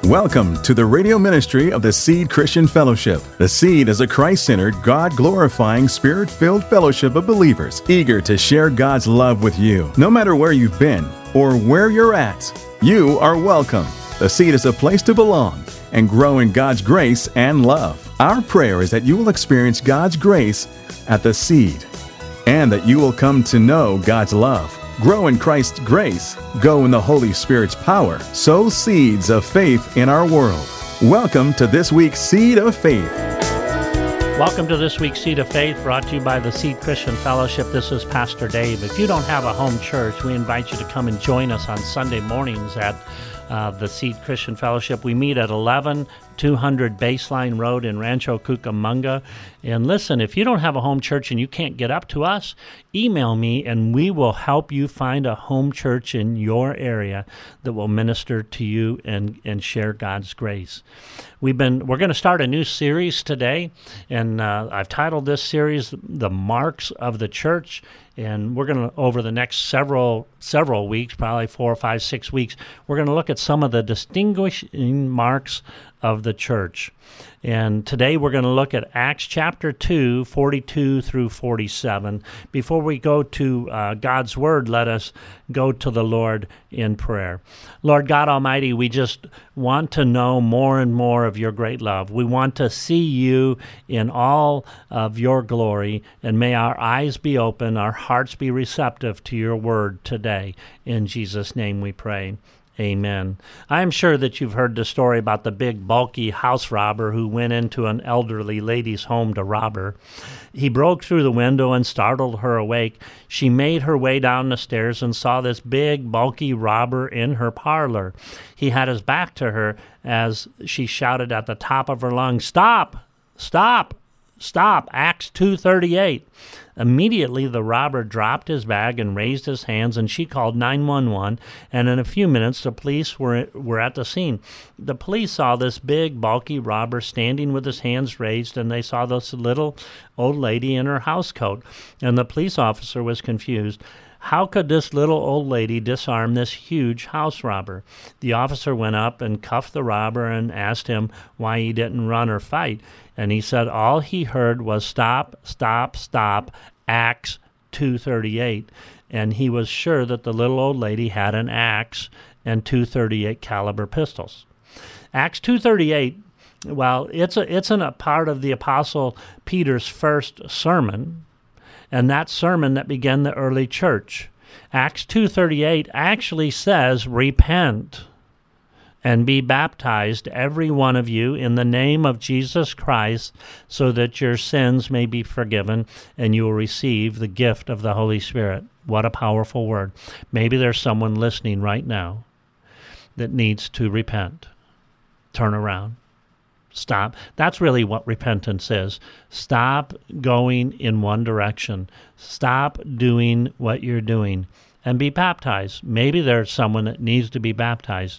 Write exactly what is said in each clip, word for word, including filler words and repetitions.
Welcome to the radio ministry of the Seed Christian Fellowship. The Seed is a Christ-centered, God-glorifying, Spirit-filled fellowship of believers eager to share God's love with you. No matter where you've been or where you're at, you are welcome. The Seed is a place to belong and grow in God's grace and love. Our prayer is that you will experience God's grace at the Seed and that you will come to know God's love. Grow in Christ's grace, go in the Holy Spirit's power, sow seeds of faith in our world. Welcome to this week's Seed of Faith. Welcome to this week's Seed of Faith, brought to you by the Seed Christian Fellowship. This is Pastor Dave. If you don't have a home church, we invite you to come and join us on Sunday mornings at uh, the Seed Christian Fellowship. We meet at eleven two hundred Baseline Road in Rancho Cucamonga. And listen, if you don't have a home church and you can't get up to us, email me and we will help you find a home church in your area that will minister to you and, and share God's grace. We've been we're going to start a new series today, and uh, I've titled this series "The Marks of the Church." And we're going to, over the next several several weeks, probably four or five, six weeks, we're going to look at some of the distinguishing marks of the church. And today we're going to look at Acts chapter two, forty-two through forty-seven. Before we go to uh, God's Word, let us go to the Lord in prayer. Lord God Almighty, we just want to know more and more of your great love. We want to see you in all of your glory, and may our eyes be open, our hearts be receptive to your word today. In Jesus' name we pray. Amen. I am sure that you've heard the story about the big, bulky house robber who went into an elderly lady's home to rob her. He broke through the window and startled her awake. She made her way down the stairs and saw this big, bulky robber in her parlor. He had his back to her as she shouted at the top of her lungs, "Stop! Stop! Stop!" Acts two thirty-eight. Immediately, the robber dropped his bag and raised his hands, and she called nine one one, and in a few minutes, the police were were at the scene. The police saw this big, bulky robber standing with his hands raised, and they saw this little old lady in her housecoat, and the police officer was confused. How could this little old lady disarm this huge house robber? The officer went up and cuffed the robber and asked him why he didn't run or fight. And he said all he heard was stop, stop, stop, Acts two thirty-eight. And he was sure that the little old lady had an axe and two thirty-eight caliber pistols. Acts two thirty-eight, well, it's a, it's an, a part of the Apostle Peter's first sermon, and that sermon that began the early church. Acts two thirty-eight actually says, repent and be baptized, every one of you, in the name of Jesus Christ, so that your sins may be forgiven and you will receive the gift of the Holy Spirit. What a powerful word. Maybe there's someone listening right now that needs to repent. Turn around. Stop. That's really what repentance is. Stop going in one direction. Stop doing what you're doing and be baptized. Maybe there's someone that needs to be baptized.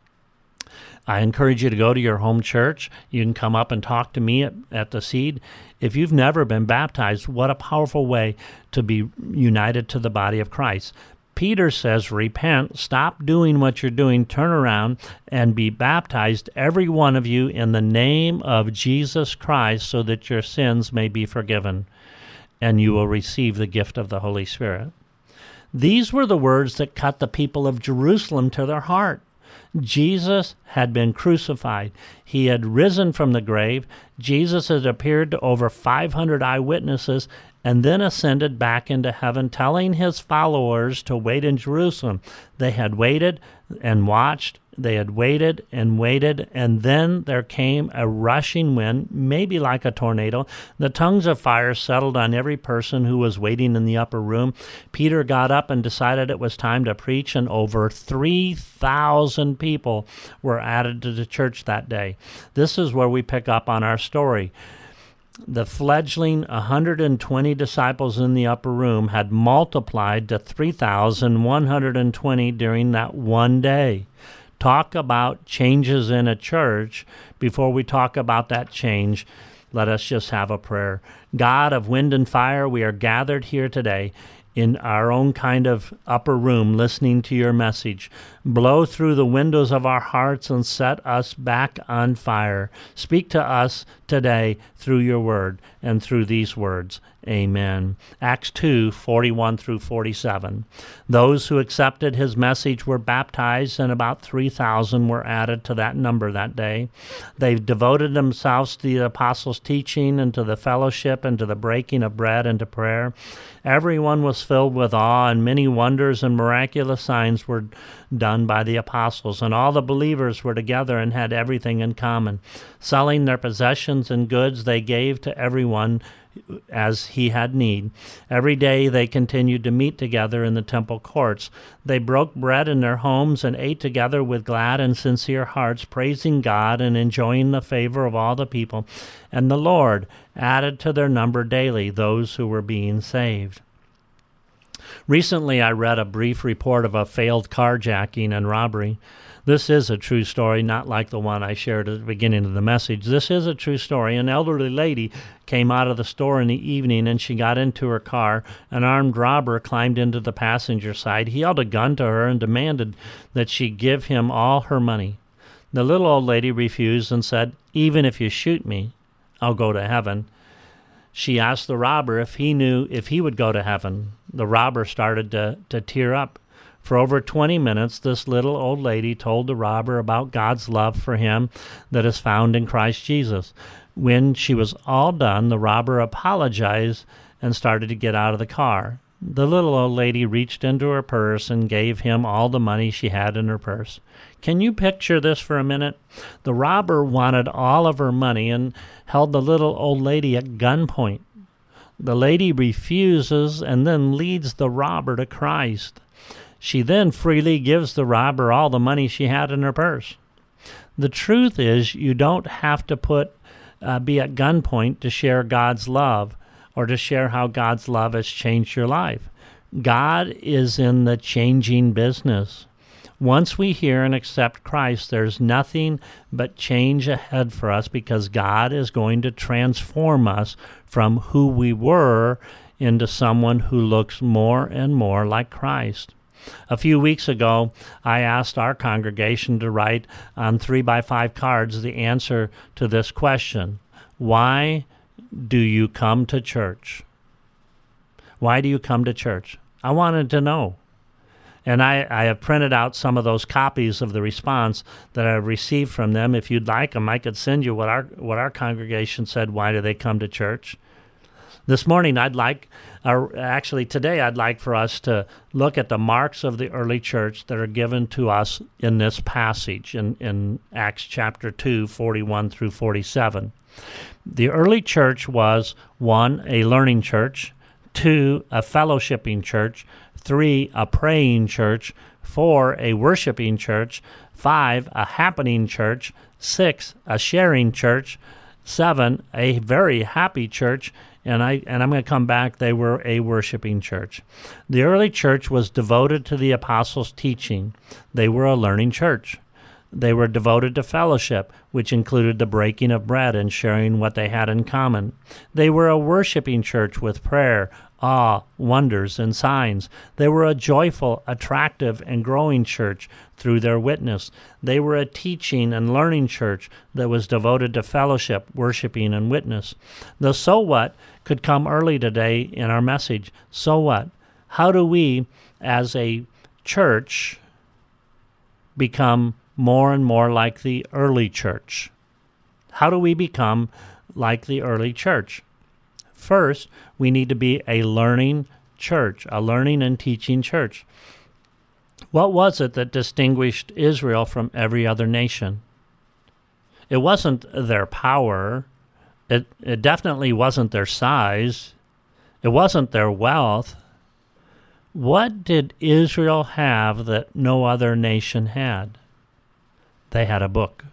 I encourage you to go to your home church. You can come up and talk to me at, at the Seed. If you've never been baptized, what a powerful way to be united to the body of Christ. Peter says, repent, stop doing what you're doing, turn around, and be baptized, every one of you, in the name of Jesus Christ, so that your sins may be forgiven, and you will receive the gift of the Holy Spirit. These were the words that cut the people of Jerusalem to their heart. Jesus had been crucified. He had risen from the grave. Jesus had appeared to over five hundred eyewitnesses and then ascended back into heaven, telling his followers to wait in Jerusalem. They had waited and watched. They had waited and waited, and then there came a rushing wind, maybe like a tornado. The tongues of fire settled on every person who was waiting in the upper room. Peter got up and decided it was time to preach, and over three thousand people were added to the church that day. This is where we pick up on our story. The fledgling one hundred twenty disciples in the upper room had multiplied to three thousand one hundred twenty during that one day. Talk about changes in a church. Before we talk about that change, let us just have a prayer. God of wind and fire, we are gathered here today in our own kind of upper room listening to your message. Blow through the windows of our hearts and set us back on fire. Speak to us today through your word and through these words. Amen. Acts two, forty-one through forty-seven. Those who accepted his message were baptized, and about three thousand were added to that number that day. They devoted themselves to the apostles' teaching and to the fellowship and to the breaking of bread and to prayer. Everyone was filled with awe, and many wonders and miraculous signs were done by the apostles. And all the believers were together and had everything in common. Selling their possessions and goods, they gave to everyone as he had need. Every day they continued to meet together in the temple courts. They broke bread in their homes and ate together with glad and sincere hearts, praising God and enjoying the favor of all the people. And the Lord added to their number daily those who were being saved. Recently, I read a brief report of a failed carjacking and robbery. This is a true story, not like the one I shared at the beginning of the message. This is a true story. An elderly lady came out of the store in the evening, and she got into her car. An armed robber climbed into the passenger side. He held a gun to her and demanded that she give him all her money. The little old lady refused and said, "Even if you shoot me, I'll go to heaven." She asked the robber if he knew if he would go to heaven. The robber started to, to tear up. For over twenty minutes, this little old lady told the robber about God's love for him that is found in Christ Jesus. When she was all done, the robber apologized and started to get out of the car. The little old lady reached into her purse and gave him all the money she had in her purse. Can you picture this for a minute? The robber wanted all of her money and held the little old lady at gunpoint. The lady refuses and then leads the robber to Christ. She then freely gives the robber all the money she had in her purse. The truth is, you don't have to put uh, be at gunpoint to share God's love or to share how God's love has changed your life. God is in the changing business. Once we hear and accept Christ, there's nothing but change ahead for us because God is going to transform us from who we were into someone who looks more and more like Christ. A few weeks ago, I asked our congregation to write on three by five cards the answer to this question. Why do you come to church? Why do you come to church? I wanted to know. And I, I have printed out some of those copies of the response that I've received from them. If you'd like them, I could send you what our what our congregation said, why do they come to church? This morning, I'd like, or actually today, I'd like for us to look at the marks of the early church that are given to us in this passage in, in Acts chapter two, forty-one through forty-seven. The early church was, one, a learning church, two, a fellowshipping church, three, a praying church, four, a worshiping church, five, a happening church, six, a sharing church, seven, a very happy church, and I and I'm going to come back, they were a worshiping church. The early church was devoted to the apostles' teaching. They were a learning church. They were devoted to fellowship, which included the breaking of bread and sharing what they had in common. They were a worshiping church with prayer, awe, wonders, and signs. They were a joyful, attractive, and growing church through their witness. They were a teaching and learning church that was devoted to fellowship, worshiping, and witness. The so what could come early today in our message. So what? How do we, as a church, become more and more like the early church? How do we become like the early church? First, we need to be a learning church, a learning and teaching church. What was it that distinguished Israel from every other nation? It wasn't their power. It, it definitely wasn't their size. It wasn't their wealth. What did Israel have that no other nation had? They had a book.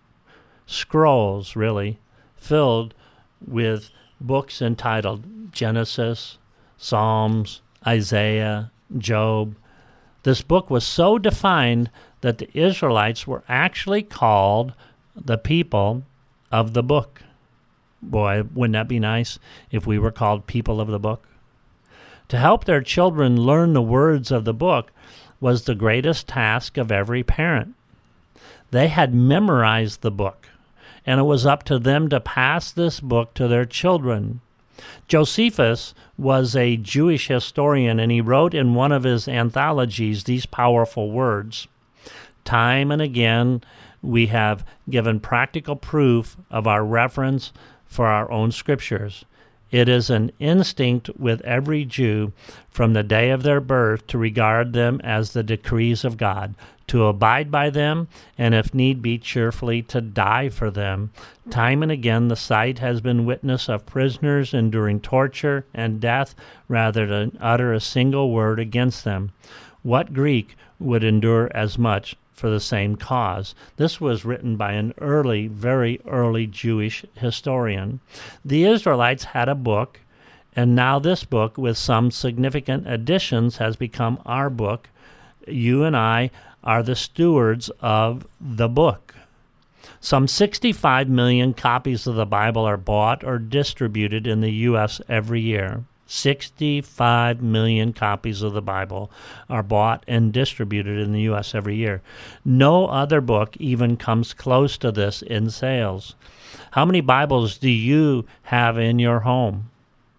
Scrolls, really, filled with books entitled Genesis, Psalms, Isaiah, Job. This book was so defined that the Israelites were actually called the people of the book. Boy, wouldn't that be nice if we were called people of the book? To help their children learn the words of the book was the greatest task of every parent. They had memorized the book, and it was up to them to pass this book to their children. Josephus was a Jewish historian, and he wrote in one of his anthologies these powerful words: "Time and again we have given practical proof of our reverence for our own scriptures. It is an instinct with every Jew from the day of their birth to regard them as the decrees of God, to abide by them, and if need be, cheerfully to die for them. Time and again the sight has been witness of prisoners enduring torture and death rather than utter a single word against them. What Greek would endure as much for the same cause?" This was written by an early, very early Jewish historian. The Israelites had a book, and now this book, with some significant additions, has become our book. You and I are the stewards of the book. Some sixty-five million copies of the Bible are bought or distributed in the U S every year. sixty-five million copies of the Bible are bought and distributed in the U S every year. No other book even comes close to this in sales. How many Bibles do you have in your home?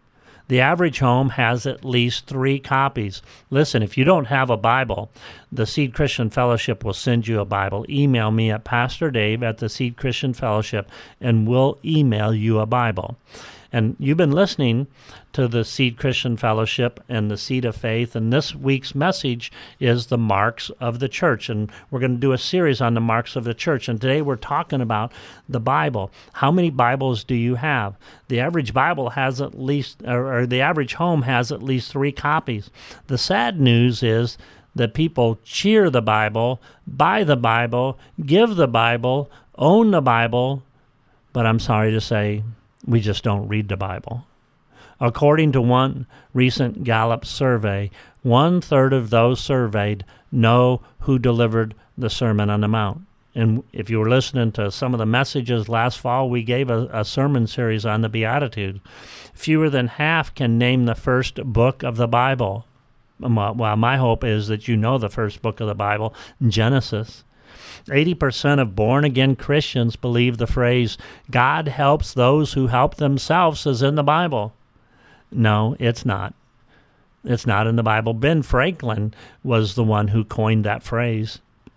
The average home has at least three copies. Listen, if you don't have a Bible, the Seed Christian Fellowship will send you a Bible. Email me at Pastor Dave at the Seed Christian Fellowship, and we'll email you a Bible. And you've been listening to the Seed Christian Fellowship and the Seed of Faith, and this week's message is the marks of the church. And we're going to do a series on the marks of the church. And today we're talking about the Bible. How many Bibles do you have? The average Bible has at least, or, or the average home has at least three copies. The sad news is that people cheer the Bible, buy the Bible, give the Bible, own the Bible, but I'm sorry to say, we just don't read the Bible. According to one recent Gallup survey, one-third of those surveyed know who delivered the Sermon on the Mount. And if you were listening to some of the messages last fall, we gave a, a sermon series on the Beatitudes. Fewer than half can name the first book of the Bible. Well, my hope is that you know the first book of the Bible, Genesis. eighty percent of born-again Christians believe the phrase, "God helps those who help themselves," is in the Bible. No, it's not. It's not in the Bible. Ben Franklin was the one who coined that phrase.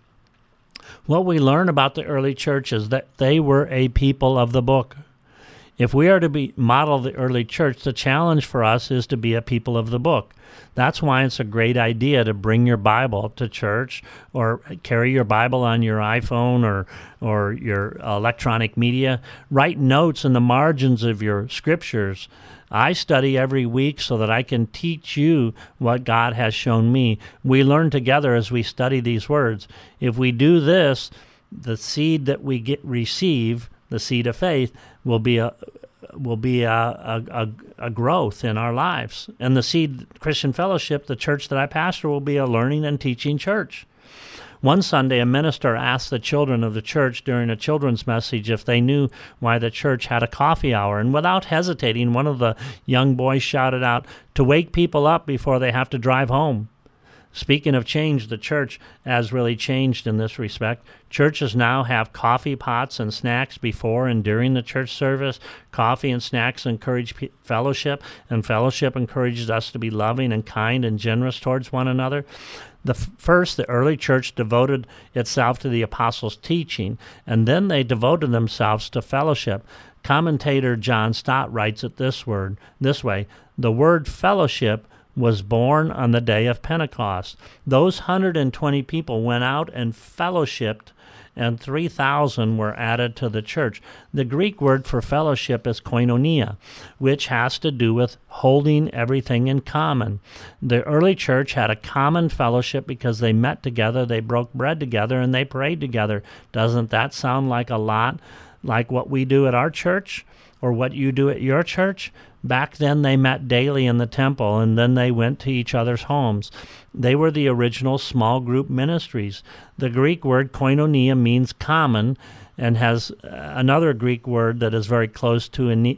What we learn about the early church is that they were a people of the book. If we are to be model the early church, the challenge for us is to be a people of the book. That's why it's a great idea to bring your Bible to church, or carry your Bible on your iPhone or or your electronic media. Write notes in the margins of your scriptures. I study every week so that I can teach you what God has shown me. We learn together as we study these words. If we do this, the seed that we get receive, the seed of faith, will be a will be a, a, a, a growth in our lives. And the Seed Christian Fellowship, the church that I pastor, will be a learning and teaching church. One Sunday, a minister asked the children of the church during a children's message if they knew why the church had a coffee hour. And without hesitating, one of the young boys shouted out, "To wake people up before they have to drive home." Speaking of change, the church has really changed in this respect. Churches now have coffee pots and snacks before and during the church service. Coffee and snacks encourage pe- fellowship, and fellowship encourages us to be loving and kind and generous towards one another. The f- first, the early church devoted itself to the apostles' teaching, and then they devoted themselves to fellowship. Commentator John Stott writes it this word, this way: the word fellowship was born on the day of Pentecost. Those one hundred twenty people went out and fellowshipped, and three thousand were added to the church. The Greek word for fellowship is koinonia, which has to do with holding everything in common. The early church had a common fellowship because they met together, they broke bread together, and they prayed together. Doesn't that sound like a lot like what we do at our church, or what you do at your church? Back then, they met daily in the temple, and then they went to each other's homes. They were the original small group ministries. The Greek word koinonia means common, and has another Greek word that is very close to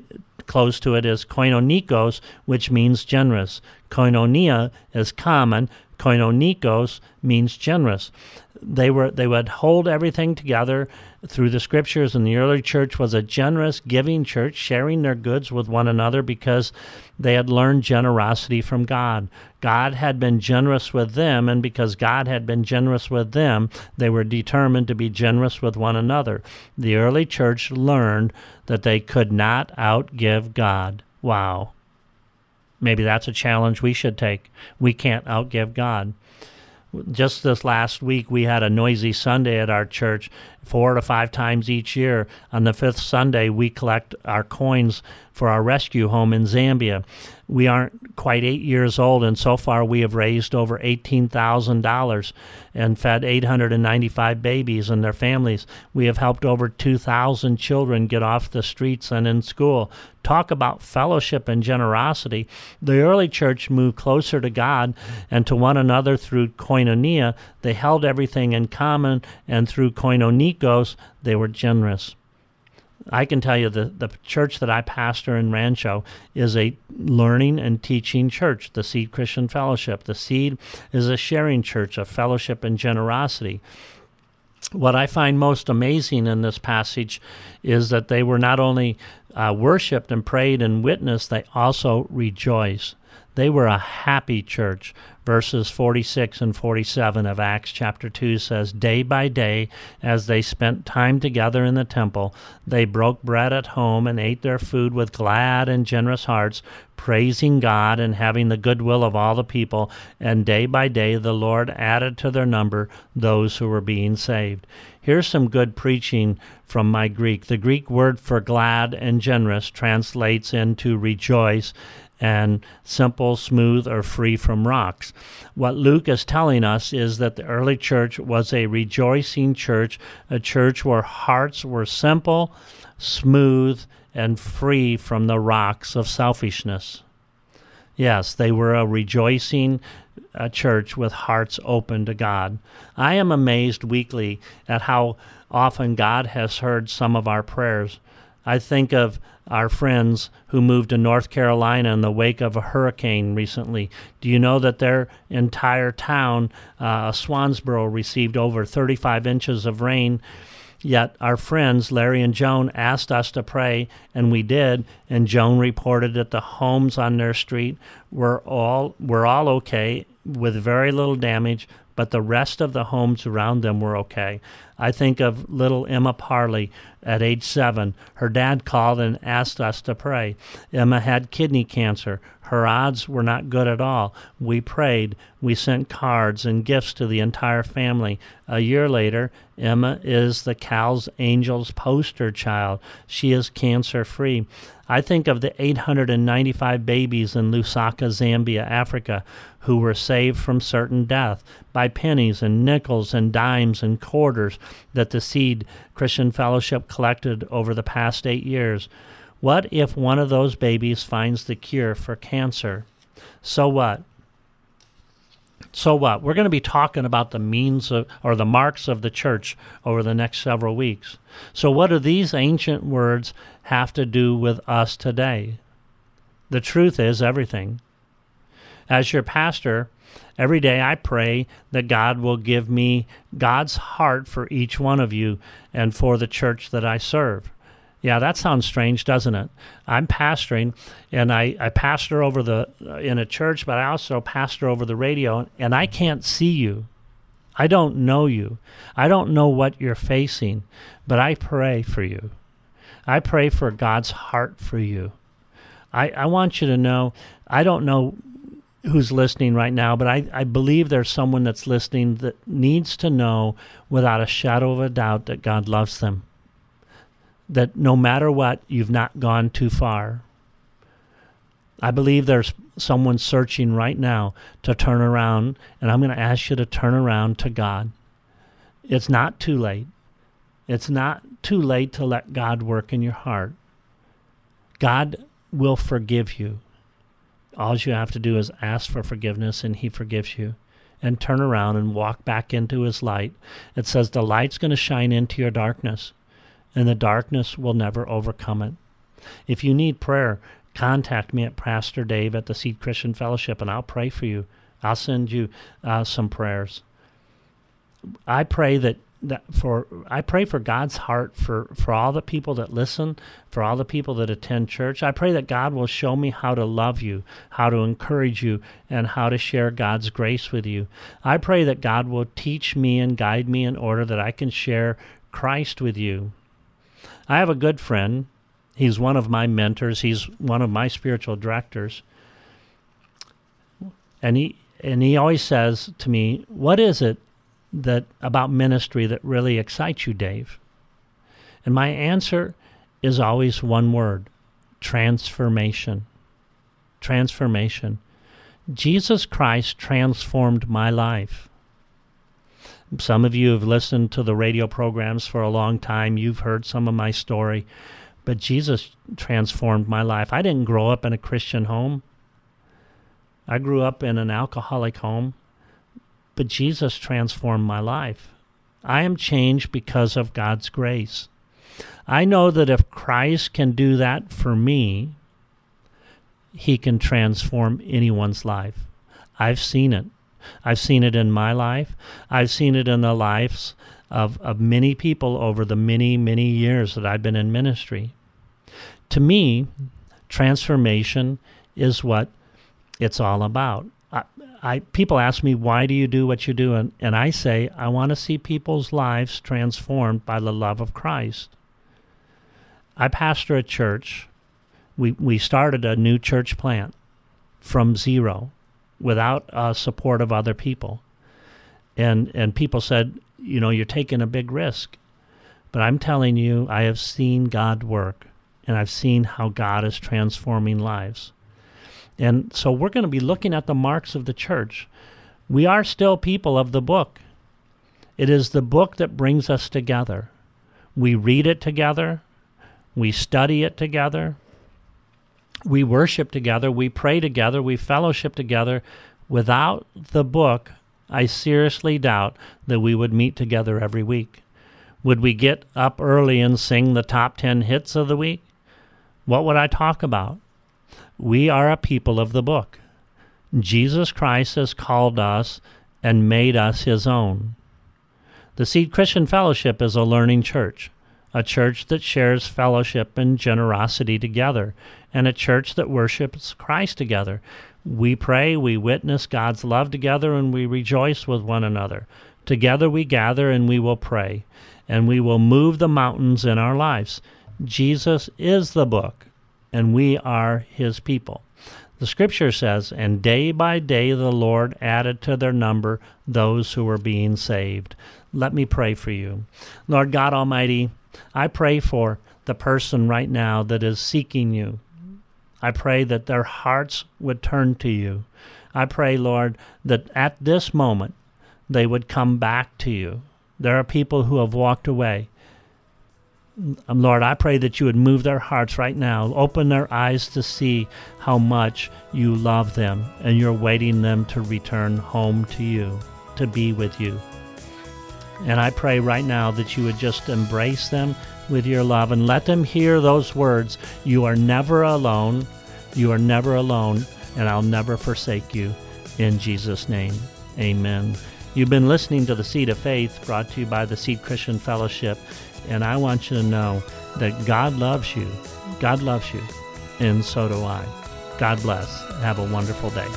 close to it is koinonikos, which means generous. Koinonia is common. Koinonikos means generous. They were they would hold everything together through the scriptures, and the early church was a generous, giving church, sharing their goods with one another because they had learned generosity from God. God had been generous with them, and because God had been generous with them, they were determined to be generous with one another. The early church learned that they could not outgive God. Wow. Maybe that's a challenge we should take. We can't outgive God. Just this last week, we had a noisy Sunday at our church, four to five times each year. On the fifth Sunday, we collect our coins for our rescue home in Zambia. We aren't quite eight years old, and so far we have raised over eighteen thousand dollars and fed eight hundred ninety-five babies and their families. We have helped over two thousand children get off the streets and in school. Talk about fellowship and generosity. The early church moved closer to God and to one another through koinonia. They held everything in common, and through koinonikos, they were generous. I can tell you the, the church that I pastor in Rancho is a learning and teaching church, the Seed Christian Fellowship. The Seed is a sharing church of fellowship and generosity. What I find most amazing in this passage is that they were not only uh, worshipped and prayed and witnessed, they also rejoiced. They were a happy church. Verses forty-six and forty-seven of Acts chapter two says, "Day by day, as they spent time together in the temple, they broke bread at home and ate their food with glad and generous hearts, praising God and having the goodwill of all the people. And day by day the Lord added to their number those who were being saved." Here's some good preaching from my Greek. The Greek word for glad and generous translates into rejoice and simple, smooth, or free from rocks. What Luke is telling us is that the early church was a rejoicing church, a church where hearts were simple, smooth, and free from the rocks of selfishness. Yes, they were a rejoicing a church with hearts open to God. I am amazed weekly at how often God has heard some of our prayers. I think of our friends who moved to North Carolina in the wake of a hurricane recently. Do you know that their entire town, uh, Swansboro, received over thirty-five inches of rain? Yet our friends, Larry and Joan, asked us to pray, and we did, and Joan reported that the homes on their street were all were all okay, with very little damage, but the rest of the homes around them were okay. I think of little Emma Parley at age seven. Her dad called and asked us to pray. Emma had kidney cancer. Her odds were not good at all. We prayed. We sent cards and gifts to the entire family. A year later, Emma is the Cal's Angels poster child. She is cancer-free. I think of the eight hundred ninety-five babies in Lusaka, Zambia, Africa, who were saved from certain death by pennies and nickels and dimes and quarters that the Seed Christian Fellowship collected over the past eight years. What if one of those babies finds the cure for cancer? So what? So what? We're going to be talking about the means of, or the marks of the church over the next several weeks. So what do these ancient words have to do with us today? The truth is everything. As your pastor, every day I pray that God will give me God's heart for each one of you and for the church that I serve. Yeah, that sounds strange, doesn't it? I'm pastoring, and I, I pastor over the in a church, but I also pastor over the radio, and I can't see you. I don't know you. I don't know what you're facing, but I pray for you. I pray for God's heart for you. I, I want you to know, I don't know who's listening right now, but I, I believe there's someone that's listening that needs to know without a shadow of a doubt that God loves them. That no matter what, you've not gone too far. I believe there's someone searching right now to turn around, and I'm going to ask you to turn around to God. It's not too late. It's not too late to let God work in your heart. God will forgive you. All you have to do is ask for forgiveness, and He forgives you. And turn around and walk back into His light. It says the light's going to shine into your darkness, and the darkness will never overcome it. If you need prayer, contact me at Pastor Dave at the Seed Christian Fellowship, and I'll pray for you. I'll send you uh, some prayers. I pray that, that for I pray for God's heart for, for all the people that listen, for all the people that attend church. I pray that God will show me how to love you, how to encourage you, and how to share God's grace with you. I pray that God will teach me and guide me in order that I can share Christ with you. I have a good friend. He's one of my mentors. He's one of my spiritual directors. And he and he always says to me, "What is it that about ministry that really excites you, Dave?" And my answer is always one word: transformation. Transformation. Jesus Christ transformed my life. Some of you have listened to the radio programs for a long time. You've heard some of my story. But Jesus transformed my life. I didn't grow up in a Christian home. I grew up in an alcoholic home. But Jesus transformed my life. I am changed because of God's grace. I know that if Christ can do that for me, he can transform anyone's life. I've seen it. I've seen it in my life. I've seen it in the lives of, of many people over the many, many years that I've been in ministry. To me, transformation is what it's all about. I, I people ask me, why do you do what you do? And, and I say, I want to see people's lives transformed by the love of Christ. I pastor a church. We, we started a new church plant from zero without uh, support of other people. And and people said, you know, you're taking a big risk. But I'm telling you, I have seen God work, and I've seen how God is transforming lives. And so we're going to be looking at the marks of the church. We are still people of the book. It is the book that brings us together. We read it together. We study it together. We worship together. We pray together. We fellowship together. Without the book, I seriously doubt that we would meet together every week. Would we get up early and sing the top ten hits of the week? What would I talk about? We are a people of the book. Jesus Christ has called us and made us his own. The Seed Christian Fellowship is a learning church, a church that shares fellowship and generosity together, and a church that worships Christ together. We pray, we witness God's love together, and we rejoice with one another. Together we gather and we will pray, and we will move the mountains in our lives. Jesus is the book, and we are his people. The scripture says, and day by day the Lord added to their number those who were being saved. Let me pray for you. Lord God Almighty, I pray for the person right now that is seeking you. I pray that their hearts would turn to you. I pray, Lord, that at this moment they would come back to you. There are people who have walked away. Lord, I pray that you would move their hearts right now, open their eyes to see how much you love them, and you're waiting them to return home to you, to be with you. And I pray right now that you would just embrace them with your love and let them hear those words, you are never alone, you are never alone, and I'll never forsake you. In Jesus' name, amen. You've been listening to The Seed of Faith, brought to you by the Seed Christian Fellowship. And I want you to know that God loves you. God loves you. And so do I. God bless. Have a wonderful day.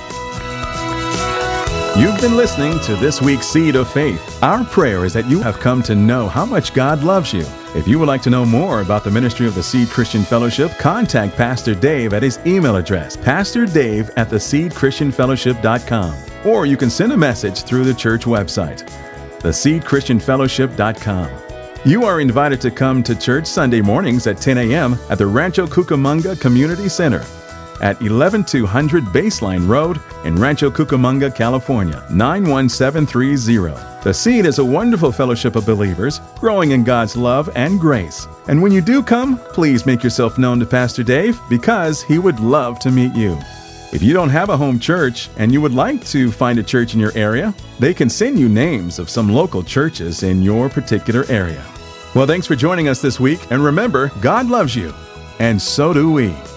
You've been listening to this week's Seed of Faith. Our prayer is that you have come to know how much God loves you. If you would like to know more about the ministry of the Seed Christian Fellowship, contact Pastor Dave at his email address, pastor dave at the seed christian fellowship dot com. Or you can send a message through the church website, the seed christian fellowship dot com. You are invited to come to church Sunday mornings at ten a.m. at the Rancho Cucamonga Community Center at eleven two hundred Baseline Road in Rancho Cucamonga, California, nine one seven three zero. The Seed is a wonderful fellowship of believers growing in God's love and grace. And when you do come, please make yourself known to Pastor Dave because he would love to meet you. If you don't have a home church and you would like to find a church in your area, they can send you names of some local churches in your particular area. Well, thanks for joining us this week, and remember, God loves you, And so do we.